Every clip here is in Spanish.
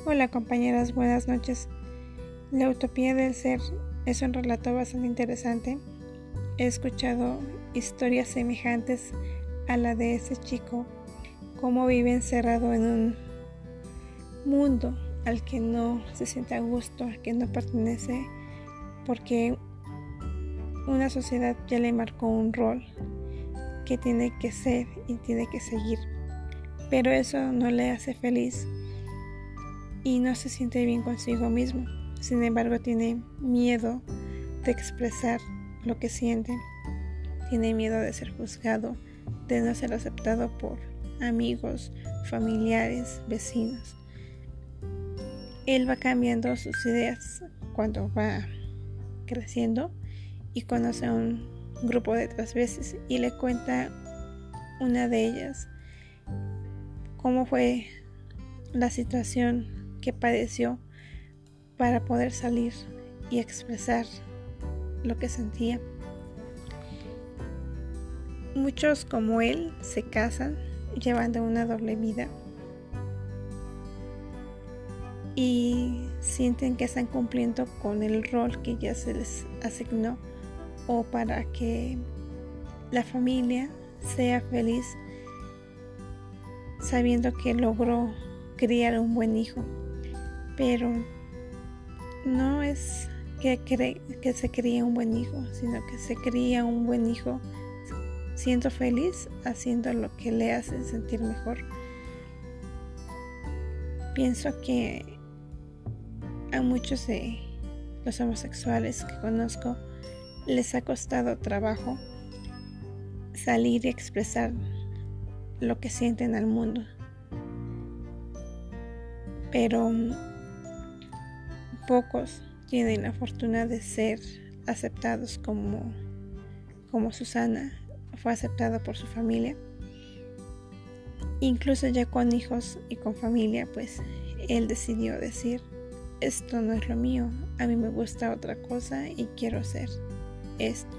Hola compañeras, buenas noches. La utopía del ser es un relato bastante interesante. He escuchado historias semejantes a la de ese chico, cómo vive encerrado en un mundo al que no se siente a gusto, al que no pertenece, porque una sociedad ya le marcó un rol que tiene que ser y tiene que seguir, pero eso no le hace feliz y no se siente bien consigo mismo. Sin embargo, tiene miedo de expresar lo que siente, tiene miedo de ser juzgado, de no ser aceptado por amigos, familiares, vecinos. Él va cambiando sus ideas cuando va creciendo y conoce a un grupo de transvestis y le cuenta una de ellas cómo fue la situación que padeció para poder salir y expresar lo que sentía. Muchos como él se casan llevando una doble vida y sienten que están cumpliendo con el rol que ya se les asignó, o para que la familia sea feliz sabiendo que logró criar un buen hijo. Pero no es que se cría un buen hijo, sino que se cría un buen hijo siendo feliz, haciendo lo que le hace sentir mejor. Pienso que a muchos de los homosexuales que conozco les ha costado trabajo salir y expresar lo que sienten al mundo, pero pocos tienen la fortuna de ser aceptados como Susana fue aceptada por su familia. Incluso ya con hijos y con familia, pues él decidió decir: esto no es lo mío, a mí me gusta otra cosa y quiero ser esto.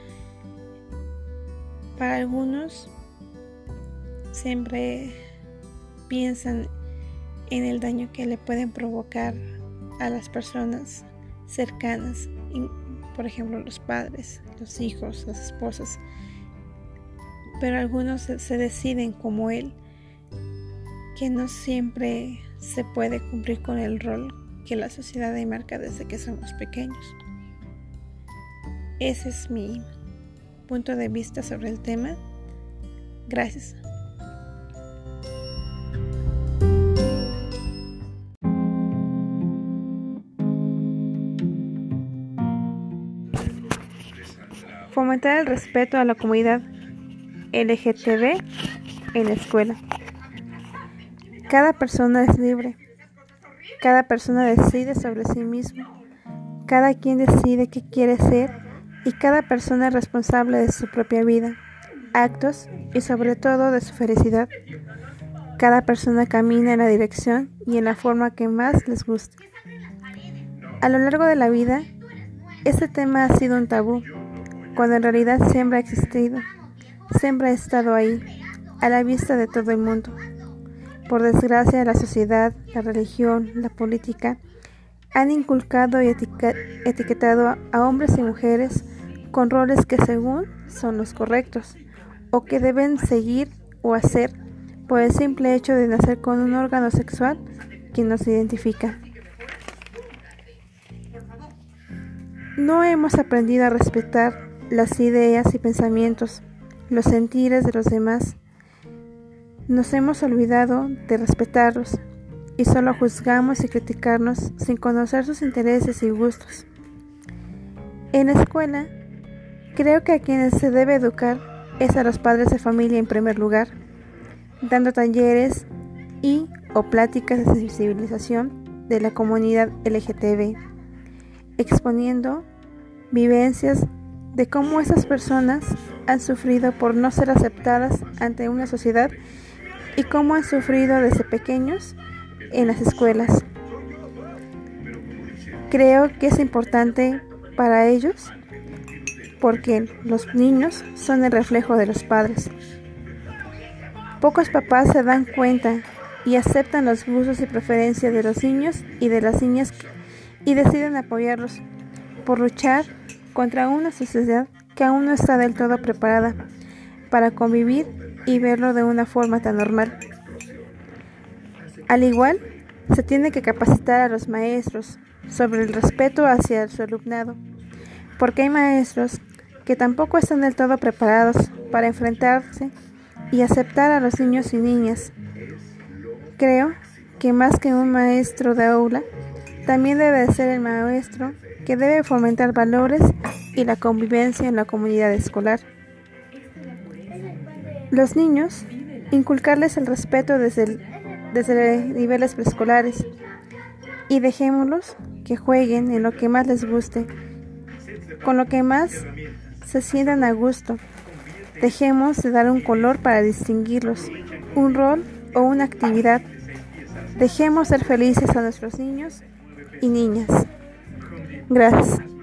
Para algunos siempre piensan en el daño que le pueden provocar a las personas cercanas, por ejemplo los padres, los hijos, las esposas, pero algunos se deciden como él, que no siempre se puede cumplir con el rol que la sociedad marca desde que somos pequeños. Ese es mi punto de vista sobre el tema. Gracias. Fomentar el respeto a la comunidad LGTB en la escuela. Cada persona es libre. Cada persona decide sobre sí mismo. Cada quien decide qué quiere ser y cada persona es responsable de su propia vida, actos y sobre todo de su felicidad. Cada persona camina en la dirección y en la forma que más les guste. A lo largo de la vida, este tema ha sido un tabú, cuando en realidad siempre ha existido, siempre ha estado ahí, a la vista de todo el mundo. Por desgracia, la sociedad, la religión, la política han inculcado y etiquetado a hombres y mujeres con roles que según son los correctos, o que deben seguir o hacer por el simple hecho de nacer con un órgano sexual que nos identifica. No hemos aprendido a respetar las ideas y pensamientos, los sentires de los demás. Nos hemos olvidado de respetarlos y solo juzgamos y criticarnos sin conocer sus intereses y gustos. En la escuela, creo que a quienes se debe educar es a los padres de familia en primer lugar, dando talleres o pláticas de sensibilización de la comunidad LGTB, exponiendo vivencias de cómo esas personas han sufrido por no ser aceptadas ante una sociedad y cómo han sufrido desde pequeños en las escuelas. Creo que es importante para ellos porque los niños son el reflejo de los padres. Pocos papás se dan cuenta y aceptan los gustos y preferencias de los niños y de las niñas y deciden apoyarlos por luchar contra una sociedad que aún no está del todo preparada para convivir y verlo de una forma tan normal. Al igual, se tiene que capacitar a los maestros sobre el respeto hacia su alumnado, porque hay maestros que tampoco están del todo preparados para enfrentarse y aceptar a los niños y niñas. Creo que más que un maestro de aula, también debe ser el maestro que debe fomentar valores y la convivencia en la comunidad escolar. Los niños, inculcarles el respeto desde niveles preescolares y dejémoslos que jueguen en lo que más les guste, con lo que más se sientan a gusto. Dejemos de dar un color para distinguirlos, un rol o una actividad. Dejemos ser felices a nuestros niños y niñas. Gracias.